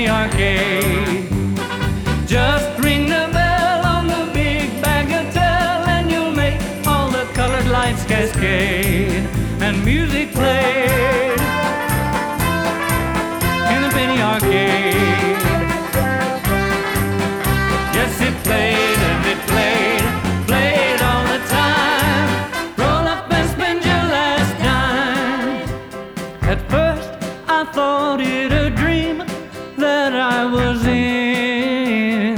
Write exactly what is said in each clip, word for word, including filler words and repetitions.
penny arcade. Just ring the bell on the big bagatelle and you'll make all the colored lights cascade and music played in the penny arcade. Yes, it played and it played, played all the time. Roll up and spend your last dime. At first I thought it a dream that I was in,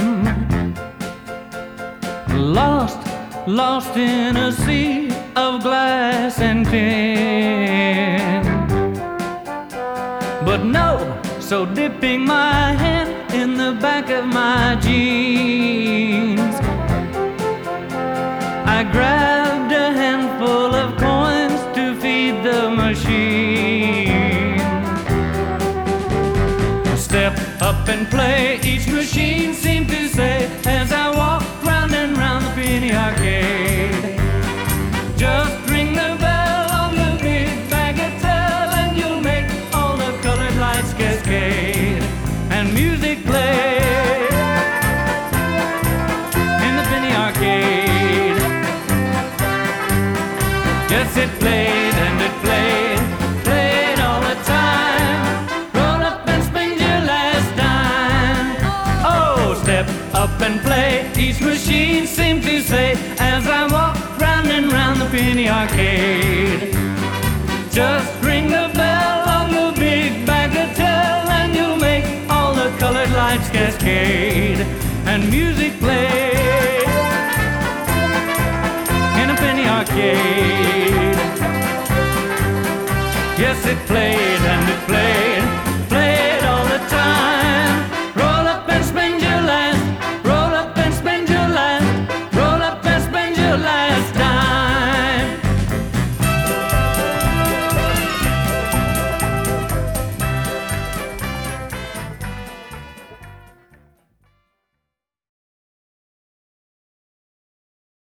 lost, lost in a sea of glass and tin. But no, so dipping my hand in the back of my jeans, I grabbed a handful of coins to feed the machine. Step up and play, each machine seemed to say as I walked round and round the penny arcade. Just ring the bell on the big bagatelle and you'll make all the colored lights cascade and music play in the penny arcade. Yes, it played and it played, played all the time. Roll up and spend your last dime. Oh, step up and play, each machine seemed to say as I walked round and round the penny arcade. Just ring the bell on the big bagatelle and you'll make all the colored lights cascade and music play in a penny arcade. Yes, it played and it played.